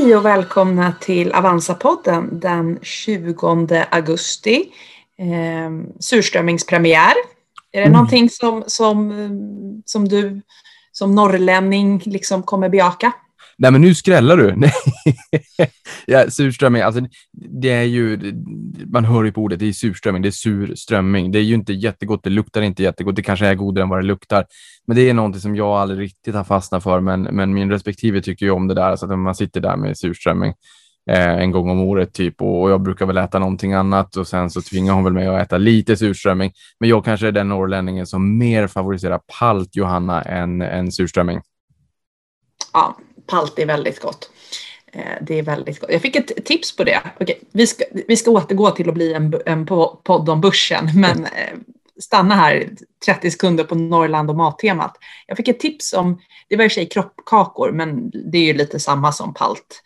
Hej och välkomna till Avanza-podden den 20 augusti. Surströmmingspremiär. Är det någonting som du som norrlänning liksom kommer bejaka? Nej, men nu skrällar du. Ja, surströmming, alltså det är ju, man hör ju på ordet, det är surströmming, det är surströmming. Det är ju inte jättegott, det luktar inte jättegott, det kanske är godare än vad det luktar. Men det är någonting som jag aldrig riktigt har fastnat för, men min respektive tycker ju om det där, så att man sitter där med surströmming en gång om året typ, och jag brukar väl äta någonting annat, och sen så tvingar hon väl mig att äta lite surströmming. Men jag kanske är den norrlänningen som mer favoriserar palt, Johanna, än surströmming. Ja, palt är väldigt gott. Det är väldigt gott. Jag fick ett tips på det. Okej, vi ska återgå till att bli en podd om börsen, men stanna här 30 sekunder på Norrland och mattemat. Jag fick ett tips om, det var i sig kroppkakor, men det är ju lite samma som palt.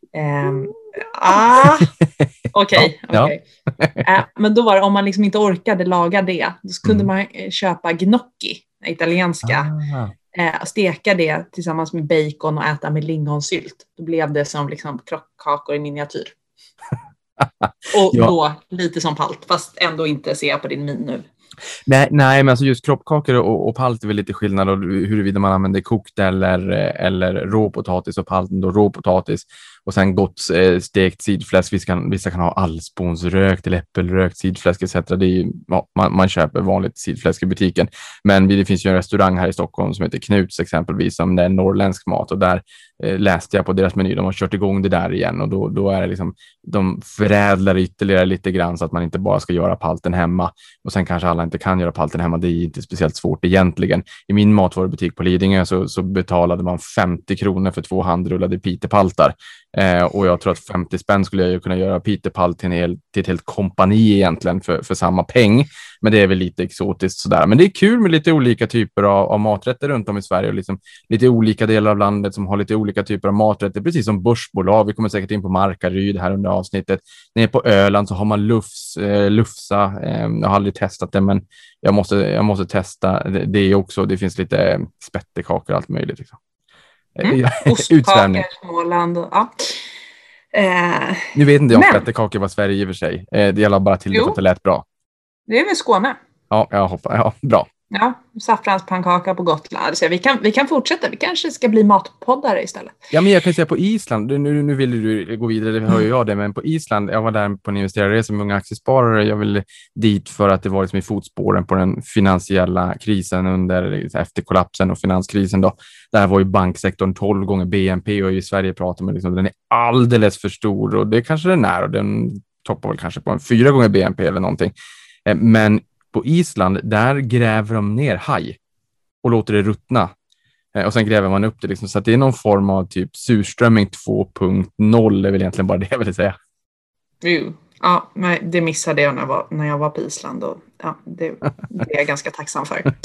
Okej. Men då var det, om man liksom inte orkade laga det, då kunde man köpa gnocchi, italienska. Steka det tillsammans med bacon och äta med lingonsylt. Då blev det som liksom kroppkakor i miniatyr. Och då lite som palt, fast ändå inte ser jag på din min nu. Nej, men alltså just kroppkakor och palt är väl lite skillnad, och huruvida man använder kokt eller råpotatis, och palten då råpotatis och sen gott stekt sidfläsk. Vissa kan ha allsponsrökt eller äppelrökt sidfläsk etc. Det är ju, man köper vanligt sidfläsk i butiken, men det finns ju en restaurang här i Stockholm som heter Knuts exempelvis, som det är norrländsk mat, och där läste jag på deras meny, de har kört igång det där igen, och då är det liksom, de förädlar ytterligare lite grann så att man inte bara ska göra palten hemma, och sen kanske alla inte kan göra palten hemma. Det är inte speciellt svårt egentligen. I min matvarubutik på Lidingö så betalade man 50 kronor för 2 handrullade pitepaltar. Och jag tror att 50 spänn skulle jag kunna göra pitepalt till ett helt kompani egentligen för samma peng. Men det är väl lite exotiskt sådär. Men det är kul med lite olika typer av maträtter runt om i Sverige, och liksom lite olika delar av landet som har lite olika typer av maträtter, precis som börsbolag. Vi kommer säkert in på Markaryd här under avsnittet. Nere på Öland så har man lufsa. Jag har aldrig testat det, men jag måste testa det också. Det finns lite spettekakor och allt möjligt liksom. Ostkakor, Småland. Ja. Nu vet inte jag om spettekakor var Sverige i och för sig. Det gäller bara till det för att det lät bra. Det är väl Skåne. Ja, jag hoppas. Ja, bra. Ja, saffranspannkaka på Gotland. Så vi kan fortsätta. Vi kanske ska bli matpoddare istället. Ja, men jag kan säga på Island. Nu vill du gå vidare, det hör ju jag det. Men på Island, jag var där på en investerarresa med många aktiesparare. Jag ville dit för att det var liksom i fotspåren på den finansiella krisen efter kollapsen och finanskrisen då. Där var ju banksektorn 12 gånger BNP, och i Sverige pratar man liksom, den är alldeles för stor, och det kanske den är, och den toppar väl kanske på en 4 gånger BNP eller någonting. Men på Island, där gräver de ner haj och låter det ruttna. Och sen gräver man upp det liksom, så att det är någon form av typ surströmming 2.0 är väl egentligen bara det jag vill säga. Ja, men det missade jag när jag var på Island, och ja, det är jag ganska tacksam för.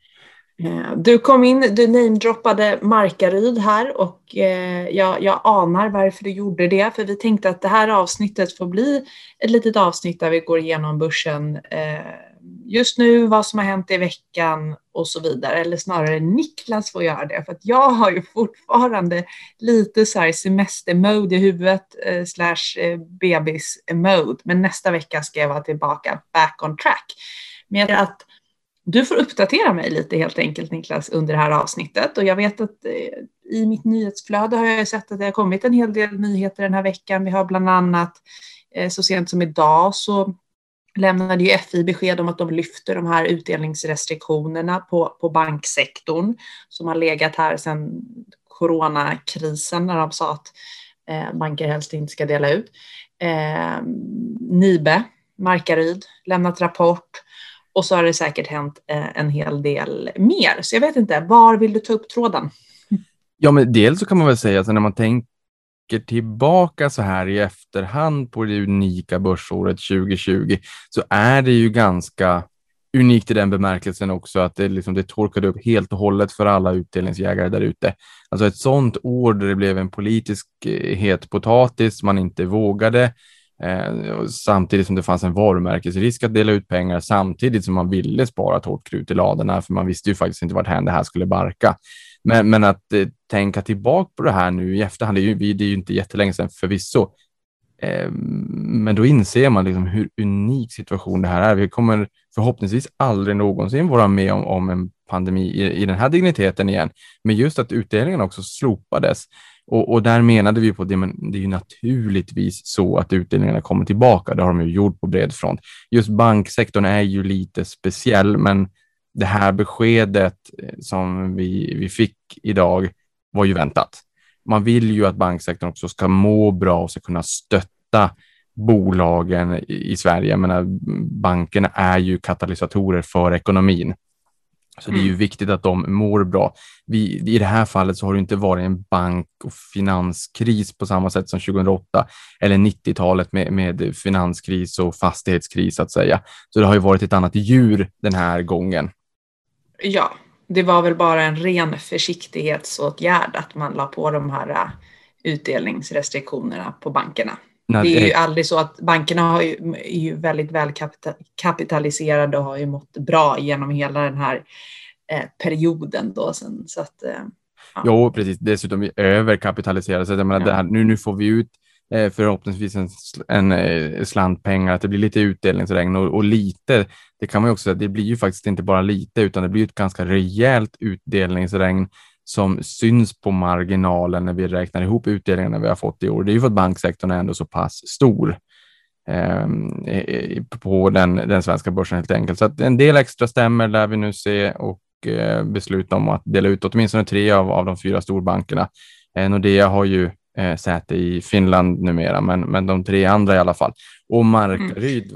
Du kom in, du namedroppade Markaryd här, och jag anar varför du gjorde det, för vi tänkte att det här avsnittet får bli ett litet avsnitt där vi går igenom börsen just nu, vad som har hänt i veckan och så vidare, eller snarare Niklas får göra det, för att jag har ju fortfarande lite så här semestermode i huvudet / bebis-mode, men nästa vecka ska jag vara tillbaka back on track. Men att du får uppdatera mig lite helt enkelt, Niklas, under det här avsnittet. Och jag vet att i mitt nyhetsflöde har jag sett att det har kommit en hel del nyheter den här veckan. Vi har bland annat, så sent som idag så lämnade ju FI besked om att de lyfter de här utdelningsrestriktionerna på banksektorn som har legat här sedan coronakrisen, när de sa att banker helst inte ska dela ut. Nibe, Markaryd, lämnat rapport. Och så har det säkert hänt en hel del mer. Så jag vet inte, var vill du ta upp tråden? Ja, men dels så kan man väl säga att när man tänker tillbaka så här i efterhand på det unika börsåret 2020, så är det ju ganska unikt i den bemärkelsen också att det torkade upp helt och hållet för alla utdelningsjägare där ute. Alltså ett sånt år där det blev en politisk het potatis, man inte vågade, samtidigt som det fanns en varumärkesrisk att dela ut pengar, samtidigt som man ville spara ett hårt krut i ladorna, för man visste ju faktiskt inte vart det här skulle barka. Men att tänka tillbaka på det här nu i efterhand. Det är ju inte jättelänge sedan förvisso. Men då inser man liksom hur unik situation det här är. Vi kommer förhoppningsvis aldrig någonsin vara med om en pandemi i den här digniteten igen. Men just att utdelningen också slopades. Och där menade vi på det, men det är ju naturligtvis så att utdelningarna kommer tillbaka. Det har de ju gjort på bred front. Just banksektorn är ju lite speciell, men det här beskedet som vi fick idag var ju väntat. Man vill ju att banksektorn också ska må bra och ska kunna stötta bolagen i Sverige. Jag menar, bankerna är ju katalysatorer för ekonomin. Så det är ju viktigt att de mår bra. I det här fallet så har det inte varit en bank- och finanskris på samma sätt som 2008 eller 90-talet med finanskris och fastighetskris så att säga. Så det har ju varit ett annat djur den här gången. Ja, det var väl bara en ren försiktighetsåtgärd att man la på de här utdelningsrestriktionerna på bankerna. Det är ju aldrig så att bankerna är ju väldigt väl kapitaliserade och har ju mått bra genom hela den här perioden då sen. Så att, ja. Jo, precis. Dessutom är vi överkapitaliserade. Så jag menar, det här, nu får vi ut förhoppningsvis en slant pengar, att det blir lite utdelningsregn och lite, det kan man ju också säga, det blir ju faktiskt inte bara lite utan det blir ett ganska rejält utdelningsregn som syns på marginalen när vi räknar ihop utdelningarna vi har fått i år. Det är ju för att banksektorn är ändå så pass stor på den svenska börsen helt enkelt. Så att en del extra stämmer lär vi nu se och besluta om att dela ut åtminstone 3 av de 4 storbankerna. Nordea har ju säte i Finland numera, men de 3 andra i alla fall. Och Markaryd.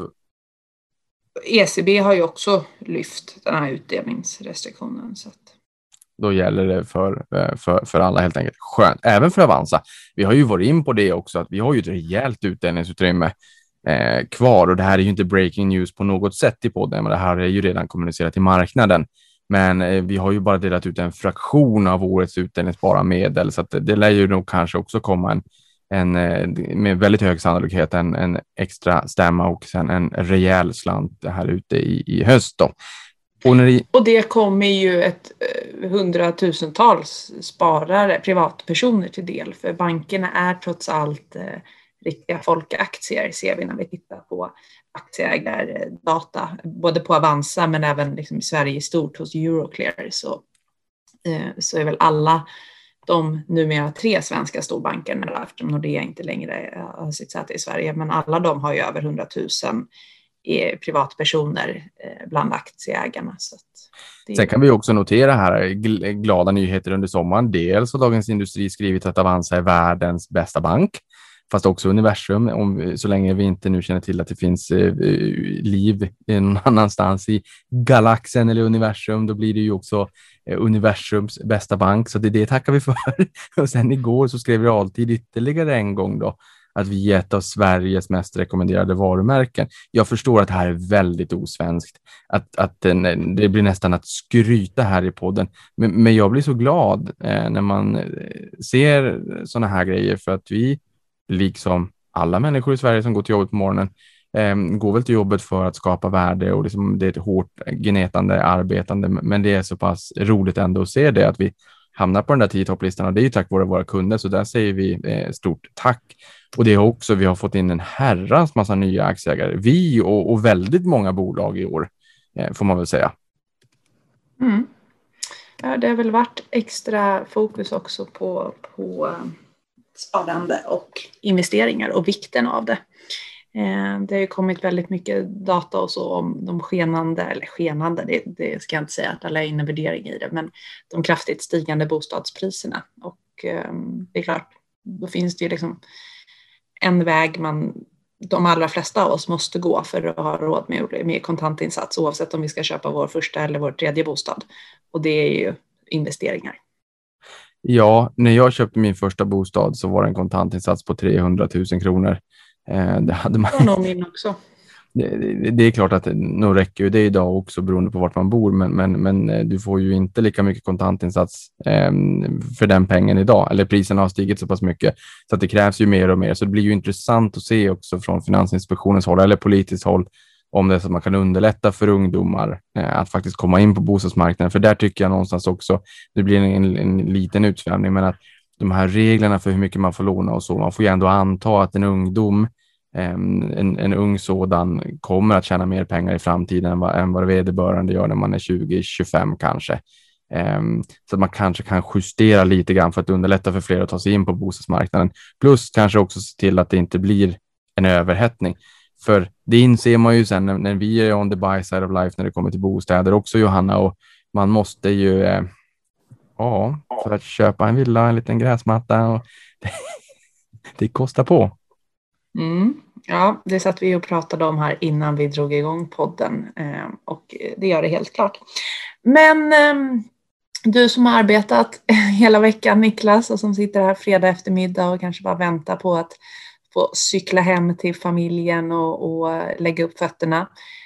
ECB har ju också lyft den här utdelningsrestriktionen. Så att... Då gäller det för alla helt enkelt. Skönt. Även för Avanza. Vi har ju varit in på det också, att vi har ju ett rejält utdelningsutrymme kvar. Och det här är ju inte breaking news på något sätt i podden, men det här är ju redan kommunicerat i marknaden. Men vi har ju bara delat ut en fraktion av årets utdelningsbara medel, så att det lär ju nog kanske också komma med väldigt hög sannolikhet en extra stämma och sen en rejäl slant här ute i höst då. Och det kommer ju ett 100-tusentals sparare, privatpersoner till del, för bankerna är trots allt riktiga folkaktier, ser vi när vi tittar på aktieägardata, både på Avanza men även liksom i Sverige i stort hos Euroclear, så är väl alla de numera 3 svenska storbankerna, eftersom Nordea inte längre har sitt säte i Sverige, men alla de har ju över 100 000 privatpersoner bland aktieägarna. Så Sen kan vi också notera här glada nyheter under sommaren. Dels har Dagens Industri skrivit att Avanza är världens bästa bank, fast också universum, så länge vi inte nu känner till att det finns liv någon annanstans i galaxen eller universum, då blir det ju också universums bästa bank, så det tackar vi för. Och sen igår så skrev Realtid ytterligare en gång då att vi är ett av Sveriges mest rekommenderade varumärken. Jag förstår att det här är väldigt osvenskt, att det blir nästan att skryta här i podden, men jag blir så glad när man ser såna här grejer, för att vi, liksom alla människor i Sverige som går till jobbet på morgonen, går väl till jobbet för att skapa värde, och liksom det är ett hårt gnetande arbetande, men det är så pass roligt ändå att se det, att vi hamnar på den där 10-topplistan, och det är ju tack vare våra kunder, så där säger vi stort tack. Och det är också, vi har fått in en herrans massa nya aktieägare, vi och väldigt många bolag i år, får man väl säga. Ja, det har väl varit extra fokus också på sparande och investeringar och vikten av det. Det har ju kommit väldigt mycket data och så om de skenande, det ska jag inte säga att alla är inne värdering i det, men de kraftigt stigande bostadspriserna. Och det är klart, då finns det ju liksom en väg de allra flesta av oss måste gå för att ha råd med kontantinsats, oavsett om vi ska köpa vår första eller vår 3:e bostad. Och det är ju investeringar. Ja, när jag köpte min första bostad så var det en kontantinsats på 300 000 kronor. Det hade man... Det var nog min också. Det är klart att nog räcker det idag också beroende på vart man bor, men du får ju inte lika mycket kontantinsats för den pengen idag, eller priserna har stigit så pass mycket så att det krävs ju mer och mer, så det blir ju intressant att se också från Finansinspektionens håll eller politiskt håll om det är så att man kan underlätta för ungdomar att faktiskt komma in på bostadsmarknaden. För där tycker jag någonstans också, det blir en liten utsvävning, men att de här reglerna för hur mycket man får låna och så, man får ju ändå anta att en ungdom, en ung sådan kommer att tjäna mer pengar i framtiden än vad vederbörande gör när man är 20-25 kanske. Så att man kanske kan justera lite grann för att underlätta för fler att ta sig in på bostadsmarknaden. Plus kanske också se till att det inte blir en överhettning. För det inser man ju sen när vi är on the buy side of life när det kommer till bostäder också, Johanna, och man måste ju för att köpa en villa, en liten gräsmatta, och det kostar på. Ja, det satt vi och pratade om här innan vi drog igång podden, och det gör det helt klart. Men du som har arbetat hela veckan, Niklas, och som sitter här fredag eftermiddag och kanske bara väntar på att få cykla hem till familjen och lägga upp fötterna.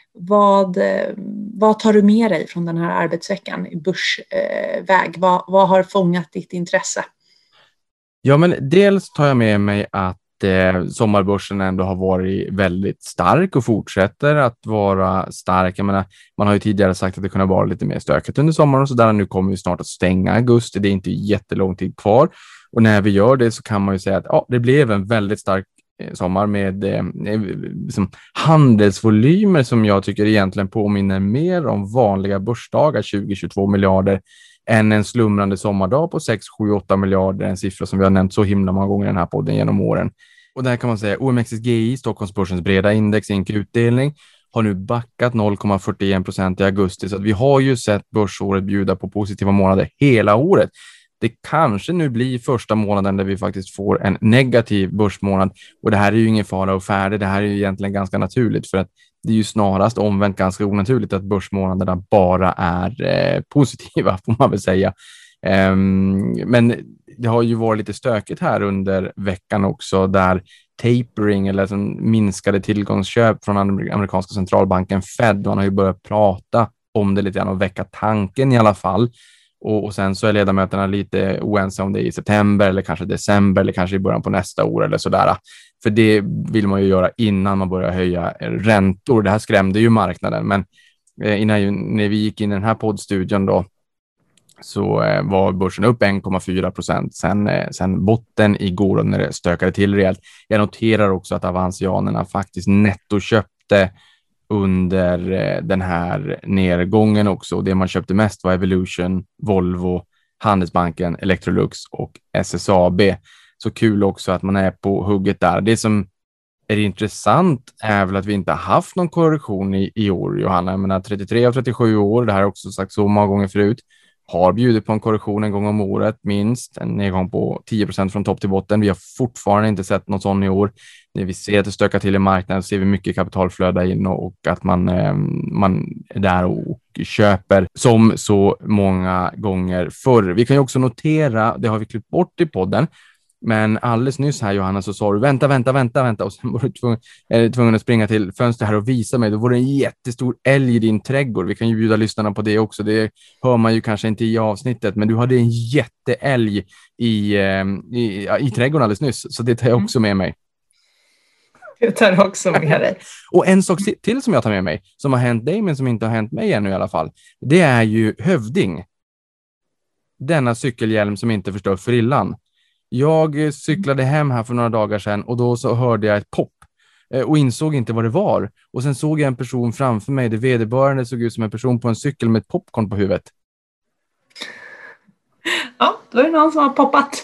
Vad tar du med dig från den här arbetsveckan i börsväg? Vad har fångat ditt intresse? Ja, men dels tar jag med mig att sommarbörsen ändå har varit väldigt stark och fortsätter att vara stark. Jag menar, man har ju tidigare sagt att det kunde vara lite mer stökigt under sommaren och så där. Nu kommer vi snart att stänga augusti. Det är inte jättelång tid kvar. Och när vi gör det så kan man ju säga att det blev en väldigt stark sommar med liksom handelsvolymer som jag tycker egentligen påminner mer om vanliga börsdagar, 20-22 miljarder, än en slumrande sommardag på 6-7-8 miljarder, en siffra som vi har nämnt så himla många gånger i den här podden genom åren. Och där kan man säga OMXSGI, Stockholmsbörsens breda index, utdelning, har nu backat 0,41% i augusti, så att vi har ju sett börsåret bjuda på positiva månader hela året. Det kanske nu blir första månaden där vi faktiskt får en negativ börsmånad, och det här är ju ingen fara och färde, det här är ju egentligen ganska naturligt, för att det är ju snarast omvänt ganska onaturligt att börsmånaderna bara är positiva, får man väl säga. Men det har ju varit lite stökigt här under veckan också, där tapering eller minskade tillgångsköp från amerikanska centralbanken Fed, man har ju börjat prata om det lite grann och väcka tanken i alla fall. Och sen så är ledamöterna lite oense om det i september eller kanske december eller kanske i början på nästa år eller sådär. För det vill man ju göra innan man börjar höja räntor. Det här skrämde ju marknaden, men när vi gick in i den här poddstudion då, så var börsen upp 1,4%. Sen botten igår när det stökade till rejält. Jag noterar också att avansianerna faktiskt nettoköpte under den här nedgången också. Det man köpte mest var Evolution, Volvo, Handelsbanken, Electrolux och SSAB. Så kul också att man är på hugget där. Det som är intressant är väl att vi inte har haft någon korrektion i år, Johanna. Jag menar 33 av 37 år, det här har också sagt så många gånger förut, har bjudit på en korrektion en gång om året, minst en nedgång på 10% från topp till botten. Vi har fortfarande inte sett någon sån i år. När vi ser att det stökar till i marknaden ser vi mycket kapitalflöda in och att man är där och köper som så många gånger förr. Vi kan ju också notera, det har vi klippt bort i podden, men alldeles nyss här, Johanna, så sa du vänta och sen var du tvungen att springa till fönstret här och visa mig. Då var det en jättestor älg i din trädgård. Vi kan ju bjuda lyssnarna på det också. Det hör man ju kanske inte i avsnittet, men du hade en jätteälg i trädgården alldeles nyss, så det tar jag också med mig. Jag tar också med dig. Och en sak till som jag tar med mig, som har hänt dig men som inte har hänt mig ännu i alla fall, det är ju Hövding. Denna cykelhjälm som inte förstör frillan. Jag cyklade hem här för några dagar sedan och då så hörde jag ett pop och insåg inte vad det var. Och sen såg jag en person framför mig, det vederbörande såg ut som en person på en cykel med ett popcorn på huvudet. Ja, då är det någon som har poppat.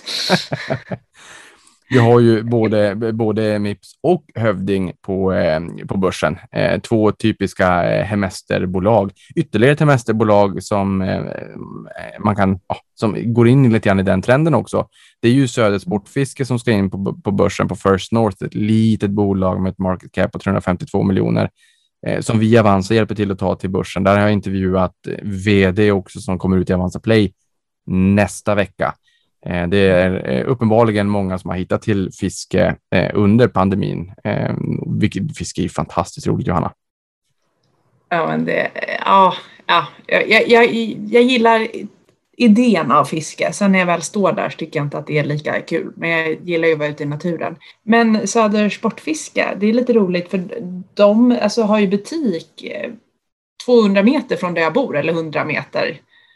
Vi har ju både Mips och Hövding på börsen. Två typiska hemesterbolag. Ytterligare ett hemesterbolag som man kan, som går in lite grann i den trenden också. Det är ju Söder Sportfiske som ska in på börsen på First North. Ett litet bolag med ett market cap på 352 miljoner. Som vi Avanza hjälper till att ta till börsen. Där har jag intervjuat vd också som kommer ut i Avanza Play nästa vecka. Det är uppenbarligen många som har hittat till fiske under pandemin. Vilket fiske är fantastiskt roligt, Johanna. Ja, men jag gillar idén av fiske. Sen när jag väl står där så tycker jag inte att det är lika kul. Men jag gillar ju att vara ute i naturen. Men Söder Sportfiske, det är lite roligt för de alltså, har ju butik 200 meter från där jag bor. Eller 100 meter.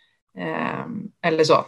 Eller så.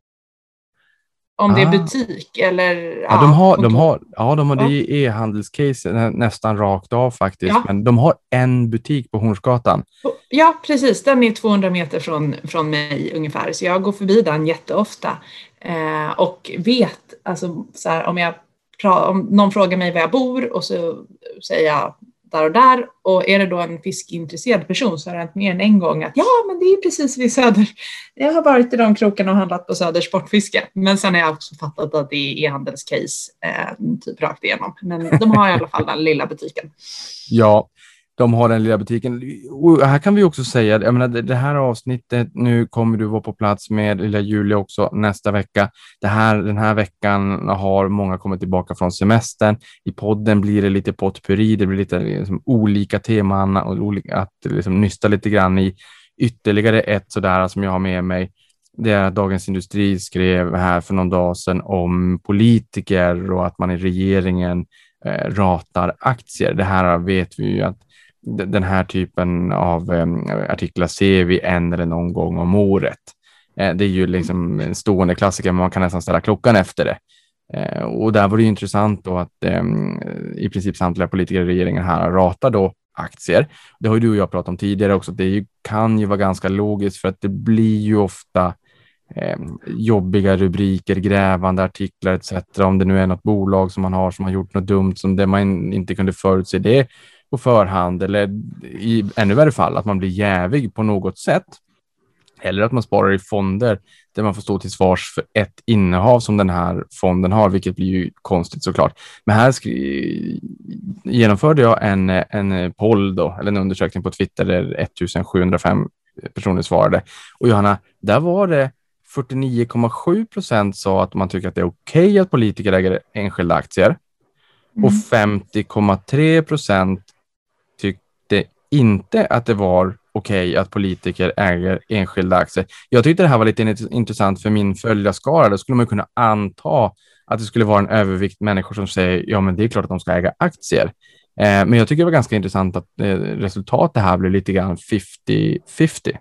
Om det är butik eller... Ja, de har det i e-handelscase nästan rakt av faktiskt. Ja. Men de har en butik på Hornsgatan. Ja, precis. Den är 200 meter från mig ungefär. Så jag går förbi den jätteofta. Och vet, alltså så här, om någon frågar mig var jag bor och så säger jag där och där. Och är det då en fiskintresserad person så har det hänt mer än en gång att ja, men det är precis vid Söder. Jag har varit i de krokarna och handlat på Söder Sportfiske. Men sen har jag också fattat att det är e-handelscase typ rakt igenom. Men de har i alla fall den lilla butiken. Ja, de har den lilla butiken. Och här kan vi också säga, jag menar, det här avsnittet, nu kommer du vara på plats med lilla Julia också nästa vecka. Den här veckan har många kommit tillbaka från semestern. I podden blir det lite potpurri, det blir lite liksom, olika teman och att liksom, nysta lite grann i. Ytterligare ett sådär som jag har med mig, det är att Dagens Industri skrev här för någon dag sedan om politiker och att man i regeringen ratar aktier. Det här vet vi ju att den här typen av artiklar ser vi en eller någon gång om året. Det är ju liksom en stående klassiker, men man kan nästan ställa klockan efter det. Och där var det ju intressant då att i princip samtliga politiker i regeringen här ratar då aktier. Det har ju du och jag pratat om tidigare också. Kan ju vara ganska logiskt för att det blir ju ofta jobbiga rubriker, grävande artiklar etc. Om det nu är något bolag som man har som har gjort något dumt som det man inte kunde förutse det på förhand, eller i ännu värre fall att man blir jävig på något sätt, eller att man sparar i fonder där man får stå till svars för ett innehav som den här fonden har, vilket blir ju konstigt såklart. Men här genomförde jag en poll då, eller en undersökning på Twitter där 1705 personer svarade, och Johanna, där var det 49,7% sa att man tycker att det är okej att politiker äger enskilda aktier. Och 50,3% tyckte inte att det var okej att politiker äger enskilda aktier. Jag tyckte det här var lite intressant för min följarskara. Då skulle man kunna anta att det skulle vara en övervikt människor som säger ja, men det är klart att de ska äga aktier. Men jag tycker det var ganska intressant att resultatet här blev lite grann 50-50.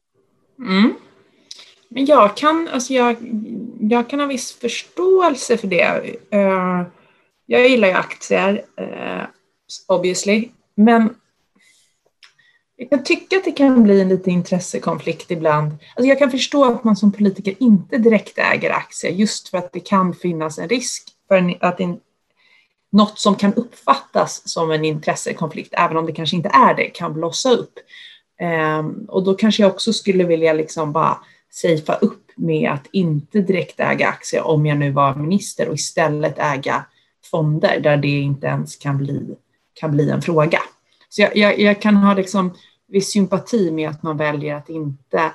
Men jag kan ha viss förståelse för det. Jag gillar ju aktier, obviously. Men jag kan tycka att det kan bli en liten intressekonflikt ibland. Alltså jag kan förstå att man som politiker inte direkt äger aktier just för att det kan finnas en risk för att något som kan uppfattas som en intressekonflikt, även om det kanske inte är det, kan blossa upp. Och då kanske jag också skulle vilja liksom bara safea upp med att inte direkt äga aktier om jag nu var minister och istället äga fonder där det inte ens kan bli en fråga. Så jag kan ha liksom viss sympati med att man väljer att inte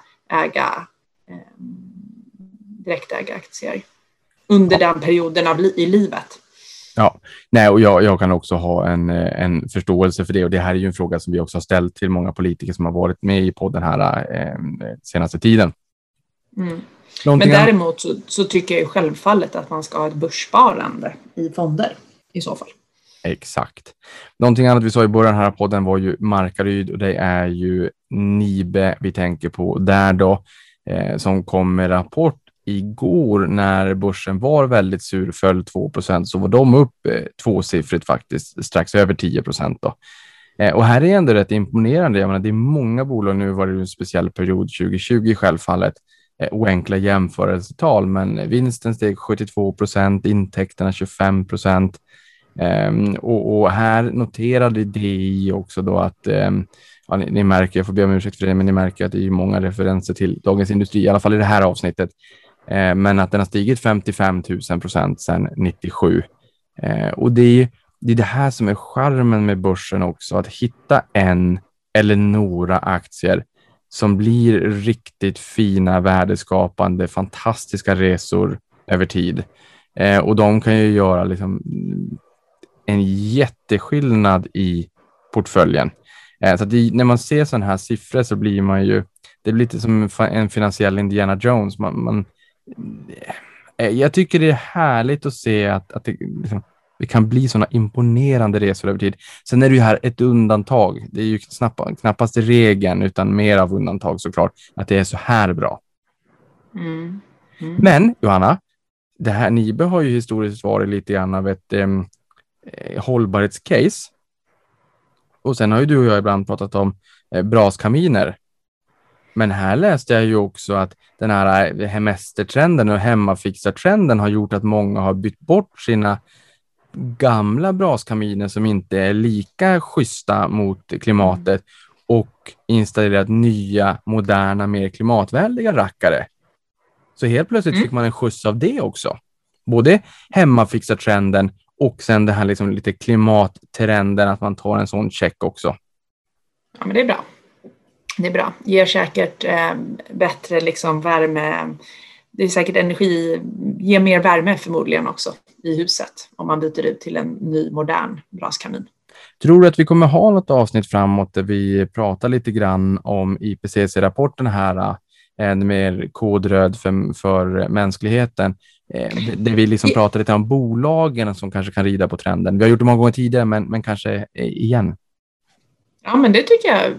direkt äga aktier under den perioden i livet. Ja, nej, och jag kan också ha en förståelse för det, och det här är ju en fråga som vi också har ställt till många politiker som har varit med i podden här senaste tiden. Men däremot så tycker jag ju självfallet att man ska ha ett börssparande i fonder i så fall. Exakt. Någonting annat vi sa i början här av podden var ju Markaryd, och det är ju Nibe vi tänker på där då, som kom med rapport igår när börsen var väldigt sur, föll 2%, så var de upp tvåsiffrigt faktiskt, strax över 10% då. Och här är ändå rätt imponerande. Jag menar, det är många bolag, nu var det en speciell period 2020 självfallet, oenkla jämförelsetal, men vinsten steg 72%, intäkterna 25%. Och här noterade det också då att ni märker, jag får be om ursäkt för det, men ni märker att det är många referenser till Dagens Industri, i alla fall i det här avsnittet, men att den har stigit 55 000% sedan 97. Och det är det här som är charmen med börsen också, att hitta en eller några aktier som blir riktigt fina, värdeskapande, fantastiska resor över tid. Och de kan ju göra liksom en jätteskillnad i portföljen. Så att när man ser sådana här siffror så blir man ju det blir lite som en finansiell Indiana Jones. Jag tycker det är härligt att se att det kan bli sådana imponerande resor över tid. Sen är det ju här ett undantag. Det är ju knappast regeln utan mer av undantag såklart. Att det är så här bra. Men Johanna, det här Nibe har ju historiskt varit lite grann av ett hållbarhetscase. Och sen har ju du och jag ibland pratat om braskaminer. Men här läste jag ju också att den här hemestertrenden och hemmafixartrenden har gjort att många har bytt bort sina gamla braskaminer som inte är lika schyssta mot klimatet och installerat nya, moderna, mer klimatvänliga rackare. Så helt plötsligt fick man en skjuts av det också. Både hemmafixartrenden och sen det här liksom lite klimattrenden att man tar en sån check också. Ja, men det är bra. Det är bra. Ger säkert bättre liksom värme. Det är säkert energi, ger mer värme förmodligen också i huset om man byter ut till en ny modern braskamin. Tror du att vi kommer ha något avsnitt framåt där vi pratar lite grann om IPCC-rapporten här, en mer kodröd för mänskligheten, där vi liksom pratar lite om bolagen som kanske kan rida på trenden. Vi har gjort det många gånger tidigare men kanske igen. Ja, men det tycker jag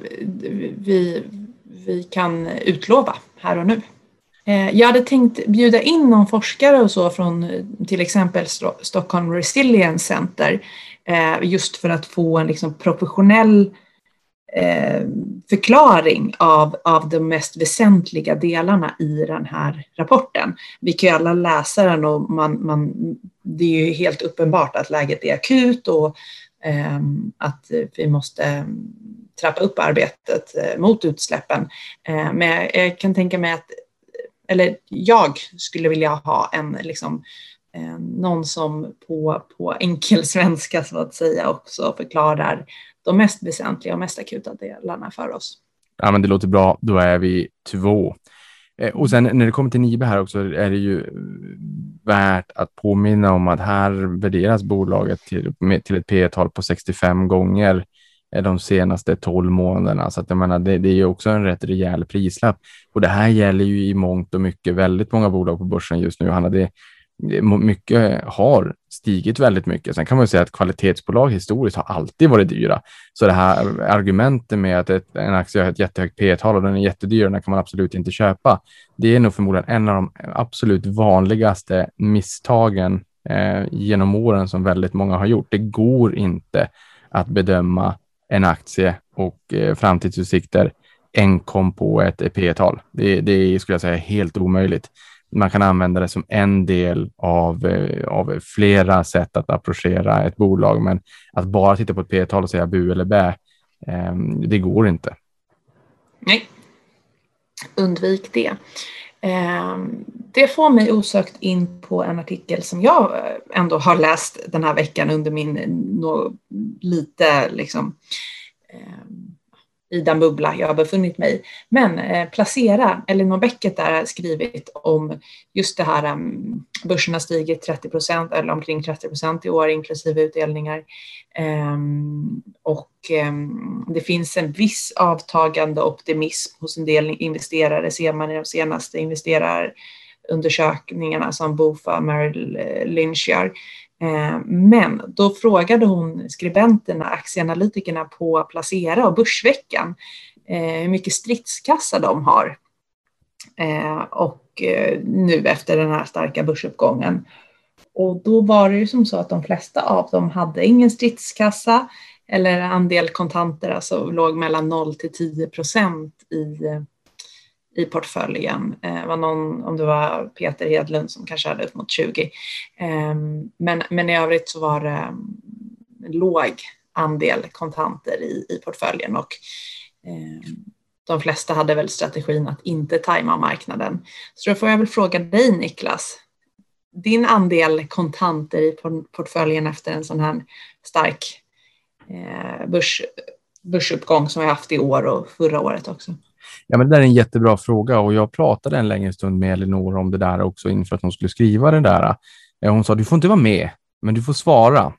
vi kan utlova här och nu. Jag hade tänkt bjuda in någon forskare och så från till exempel Stockholm Resilience Center just för att få en liksom professionell förklaring av de mest väsentliga delarna i den här rapporten. Vi kan ju alla läsa den och det är ju helt uppenbart att läget är akut och att vi måste trappa upp arbetet mot utsläppen. Men jag kan tänka mig jag skulle vilja ha någon som på enkel svenska så att säga också förklarar de mest väsentliga och mest akuta delarna för oss. Ja, men det låter bra. Då är vi 2. Och sen när det kommer till Nibe här också är det ju värt att påminna om att här värderas bolaget till ett P-tal på 65 gånger de senaste 12 månaderna. Så att jag menar, det är ju också en rätt rejäl prislapp. Och det här gäller ju i mångt och mycket väldigt många bolag på börsen just nu. Hanna, mycket har stigit väldigt mycket. Sen kan man ju säga att kvalitetsbolag historiskt har alltid varit dyra. Så det här argumentet med att en aktie har ett jättehögt P-tal och den är jättedyr, den kan man absolut inte köpa. Det är nog förmodligen en av de absolut vanligaste misstagen genom åren som väldigt många har gjort. Det går inte att bedöma en aktie och framtidsutsikter enkom på ett P-tal. Det skulle jag säga helt omöjligt. Man kan använda det som en del av flera sätt att approchera ett bolag, men att bara titta på ett P-tal och säga bu eller bä, det går inte. Nej, undvik det. Det får mig osökt in på en artikel som jag ändå har läst den här veckan under min lite liksom i den bubbla jag har befunnit mig i. Men Placera, Elinor Beckett där har skrivit om just det här börsen har stigit 30% eller omkring 30% i år inklusive utdelningar. Det finns en viss avtagande optimism hos en del investerare, ser man i de senaste investerarundersökningarna som BofA Merrill Lynch gör. Men då frågade hon skribenterna, aktieanalytikerna på Placera och Börsveckan hur mycket stridskassa de har nu efter den här starka börsuppgången. Och då var det ju som så att de flesta av dem hade ingen stridskassa eller andel kontanter, alltså låg mellan 0 till 10% i portföljen. Var någon, om det var Peter Hedlund som kanske hade upp mot 20. Men i övrigt så var det låg andel kontanter i portföljen och de flesta hade väl strategin att inte tajma marknaden. Så då får jag väl fråga dig, Niklas, din andel kontanter i portföljen efter en sån här stark börsuppgång som vi haft i år och förra året också. Ja, men det där är en jättebra fråga och jag pratade en längre stund med Elinor om det där också inför att hon skulle skriva det där. Hon sa, du får inte vara med, men du får svara.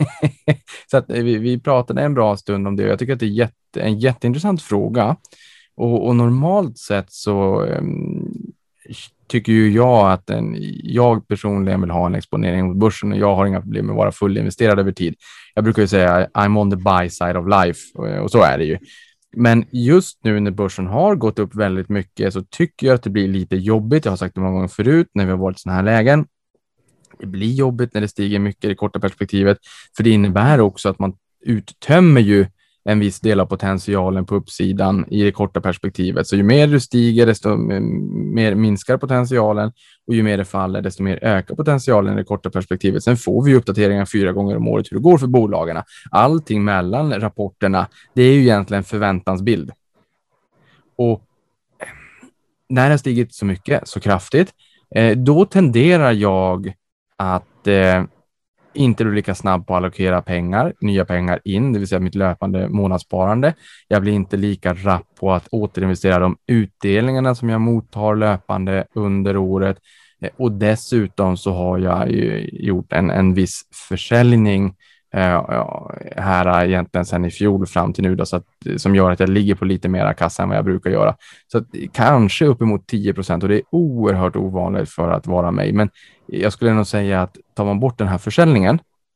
Så att vi pratade en bra stund om det och jag tycker att det är en jätteintressant fråga. Och normalt sett så tycker ju jag att jag personligen vill ha en exponering mot börsen och jag har inga problem med att vara fullinvesterad över tid. Jag brukar ju säga I'm on the buy side of life och så är det ju. Men just nu när börsen har gått upp väldigt mycket så tycker jag att det blir lite jobbigt. Jag har sagt det många gånger förut när vi har varit i sådana här lägen. Det blir jobbigt när det stiger mycket i det korta perspektivet, för det innebär också att man uttömmer ju en viss del av potentialen på uppsidan i det korta perspektivet. Så ju mer du stiger, desto mer minskar potentialen, och ju mer det faller, desto mer ökar potentialen i det korta perspektivet. Sen får vi uppdateringar 4 gånger om året hur det går för bolagen. Allting mellan rapporterna, det är ju egentligen förväntansbild. Och när det har stigit så mycket, så kraftigt, då tenderar jag att inte bli lika snabb på att allokera pengar, nya pengar in, det vill säga mitt löpande månadssparande. Jag blir inte lika rapp på att återinvestera de utdelningarna som jag mottar löpande under året. Och dessutom så har jag ju gjort en viss försäljning här egentligen sedan i fjol fram till nu då, så att, som gör att jag ligger på lite mera kassa än vad jag brukar göra. Så att, kanske uppemot 10%, och det är oerhört ovanligt för att vara mig. Men jag skulle nog säga att tar man bort den här försäljningen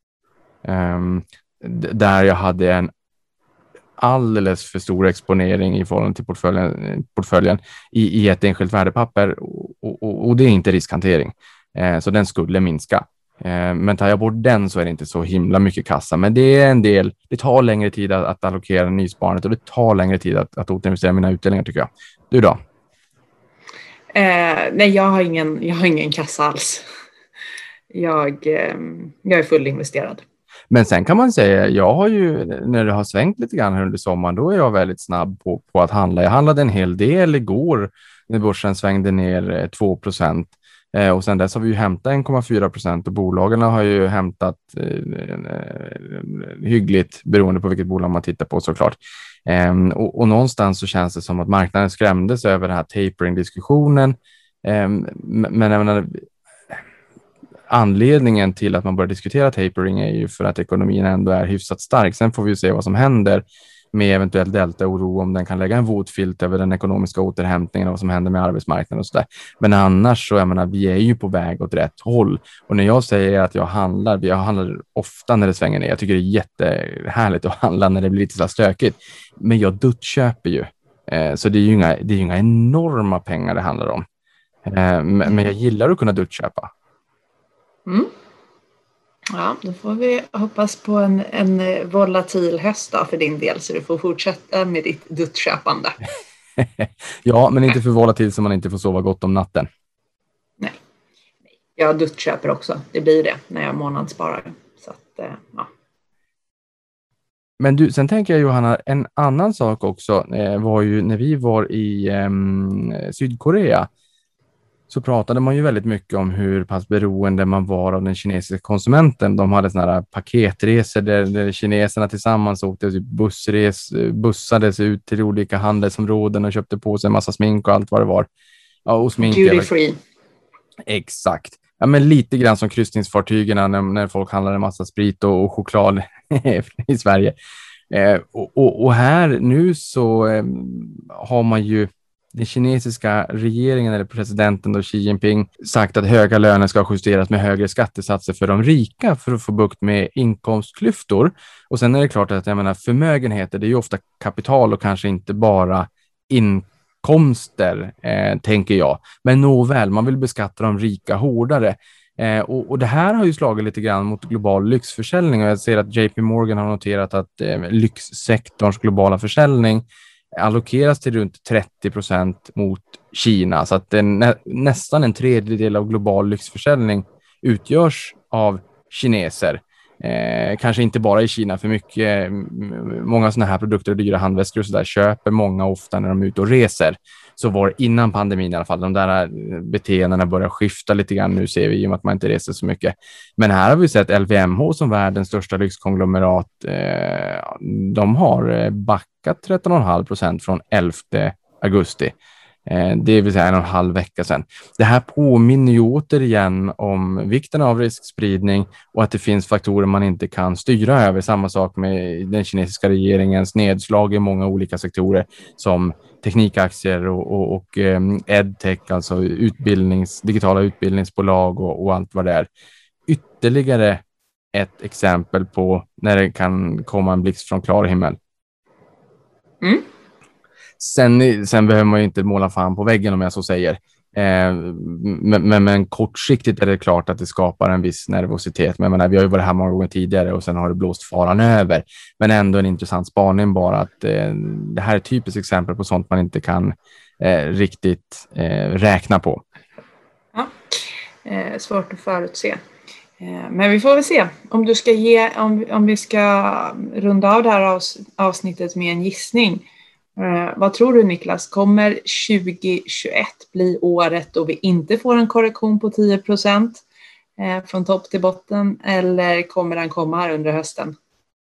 där jag hade en alldeles för stor exponering i förhållande till portföljen i ett enskilt värdepapper, och det är inte riskhantering. Så den skulle minska. Men tar jag bort den så är det inte så himla mycket kassa. Men det är en del, det tar längre tid att allokera nysparandet, och det tar längre tid att återinvestera mina utdelningar, tycker jag. Du då? Nej, jag har ingen kassa alls. Jag är fullinvesterad. Men sen kan man säga, jag har ju, när det har svängt lite grann här under sommaren, då är jag väldigt snabb på att handla. Jag handlade en hel del igår när börsen svängde ner 2%. Och sen dess har vi ju hämtat 1,4%, och bolagen har ju hämtat hyggligt beroende på vilket bolag man tittar på, såklart. Och någonstans så känns det som att marknaden skrämdes över den här tapering-diskussionen. Men jag menar, anledningen till att man börjar diskutera tapering är ju för att ekonomin ändå är hyfsat stark. Sen får vi ju se vad som händer med eventuell delta-oro, om den kan lägga en våtfilt över den ekonomiska återhämtningen och vad som händer med arbetsmarknaden och sådär. Men annars så, jag menar, vi är ju på väg åt rätt håll. Och när jag säger att jag handlar ofta när det svänger ner. Jag tycker det är jättehärligt att handla när det blir lite så stökigt. Men jag duttköper ju. Så det är ju inga enorma pengar det handlar om. Men jag gillar att kunna duttköpa. Mm. Ja, då får vi hoppas på en volatil höst då för din del, så du får fortsätta med ditt duttköpande. Ja, men inte för volatil så man inte får sova gott om natten. Nej, jag duttköper också. Det blir det när jag månadssparar. Så att, ja. Men du, sen tänker jag, Johanna, en annan sak också var ju när vi var i Sydkorea, så pratade man ju väldigt mycket om hur pass beroende man var av den kinesiska konsumenten. De hade såna här paketresor där kineserna tillsammans åkte bussades ut till olika handelsområden och köpte på sig en massa smink och allt vad det var. Ja, och smink. Duty free. Exakt. Ja, men lite grann som kryssningsfartygen när folk handlar en massa sprit och choklad i Sverige. Och här nu så har man ju den kinesiska regeringen eller presidenten då, Xi Jinping, sagt att höga löner ska justeras med högre skattesatser för de rika för att få bukt med inkomstklyftor. Och sen är det klart att jag menar, förmögenheter, det är ju ofta kapital och kanske inte bara inkomster, tänker jag. Men nåväl, man vill beskatta de rika hårdare. Och det här har ju slagit lite grann mot global lyxförsäljning, och jag ser att JP Morgan har noterat att lyxsektorns globala försäljning allokeras till runt 30% mot Kina, så att nästan en tredjedel av global lyxförsäljning utgörs av kineser. Kanske inte bara i Kina, för många sådana här produkter och dyra handväskor och sådär köper många ofta när de är ute och reser. Så var det innan pandemin i alla fall. De där beteendena börjar skifta lite grann nu, ser vi, i och med att man inte reser så mycket. Men här har vi sett LVMH som världens största lyxkonglomerat. De har backat 13,5% från 11 augusti. Det vill säga 1,5 vecka sedan. Det här påminner ju återigen om vikten av riskspridning och att det finns faktorer man inte kan styra över. Samma sak med den kinesiska regeringens nedslag i många olika sektorer som teknikaktier och edtech, alltså digitala utbildningsbolag och allt vad det är. Ytterligare ett exempel på när det kan komma en blixt från klar himmel. Mm. Sen behöver man ju inte måla fan på väggen om jag så säger. Men kortsiktigt är det klart att det skapar en viss nervositet. Men vi har ju varit här många gånger tidigare och sen har det blåst faran över. Men ändå en intressant spaning bara att det här är ett typiskt exempel på sånt man inte kan riktigt räkna på. Ja, svårt att förutse. Men vi får väl se. Om vi ska runda av det här avsnittet med en gissning. Vad tror du, Niklas? Kommer 2021 bli året då vi inte får en korrektion på 10% från topp till botten, eller kommer den komma här under hösten?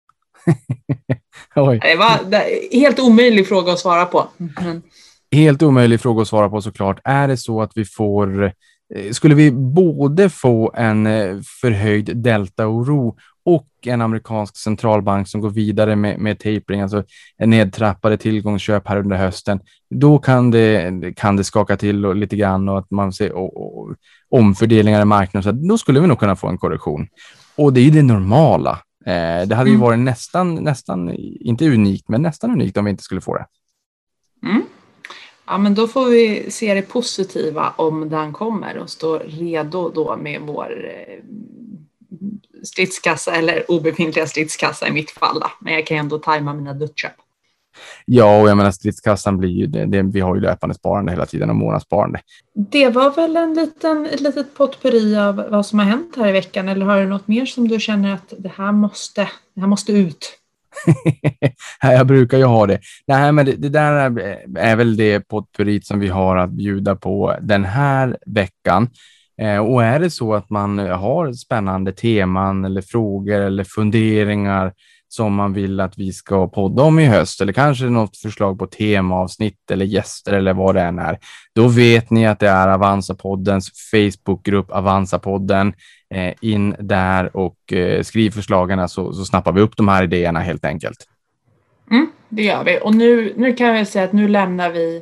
Oj. Det var helt omöjlig fråga att svara på. Helt omöjlig fråga att svara på såklart. Är det så att skulle vi både få en förhöjd delta-oro och en amerikansk centralbank som går vidare med tapering, alltså en nedtrappade tillgångsköp här under hösten, då kan det skaka till lite grann och att man ser omfördelningar i marknaden, så då skulle vi nog kunna få en korrektion. Och det är ju det normala. Det hade ju varit nästan, inte unikt, men nästan unikt om vi inte skulle få det. Mm. Ja, men då får vi se det positiva om den kommer och stå redo då med vår stridskassa eller obefintliga stridskassa i mitt fall. Men jag kan ändå tajma mina dutköp. Ja, och jag menar stridskassan blir ju det, vi har ju löpande sparande hela tiden och månadssparande. Det var väl ett litet potpurri av vad som har hänt här i veckan, eller har du något mer som du känner att det här måste ut? Jag brukar ju ha det. Nej, men det där är väl det potpurrit som vi har att bjuda på den här veckan. Och är det så att man har spännande teman eller frågor eller funderingar som man vill att vi ska podda om i höst, eller kanske något förslag på temaavsnitt eller gäster eller vad det än är, då vet ni att det är Avanza-poddens Facebookgrupp Avanza-podden. In där och skriv förslagen, så snappar vi upp de här idéerna helt enkelt. Det gör vi. Och nu kan jag säga att nu lämnar vi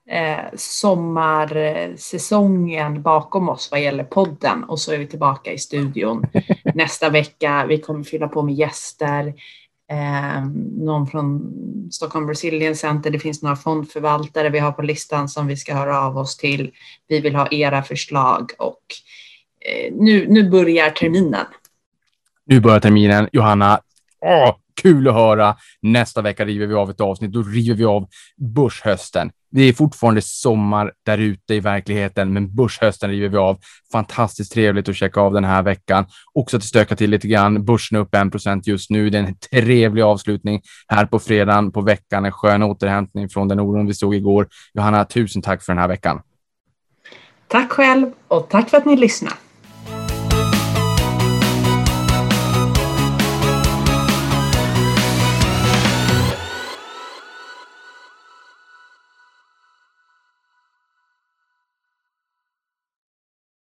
sommarsäsongen bakom oss vad gäller podden, och så är vi tillbaka i studion nästa vecka. Vi kommer fylla på med gäster, någon från Stockholm Brazilian Center, det finns några fondförvaltare vi har på listan som vi ska höra av oss till. Vi vill ha era förslag, och nu börjar terminen. Nu börjar terminen, Johanna. Kul att höra. Nästa vecka river vi av ett avsnitt. Då river vi av börshösten. Det är fortfarande sommar där ute i verkligheten, men börshösten river vi av. Fantastiskt trevligt att checka av den här veckan. Också att stöka till lite grann. Börsen är upp 1% just nu. Det är en trevlig avslutning här på fredagen på veckan. En skön återhämtning från den oron vi stod igår. Johanna, tusen tack för den här veckan. Tack själv, och tack för att ni lyssnade.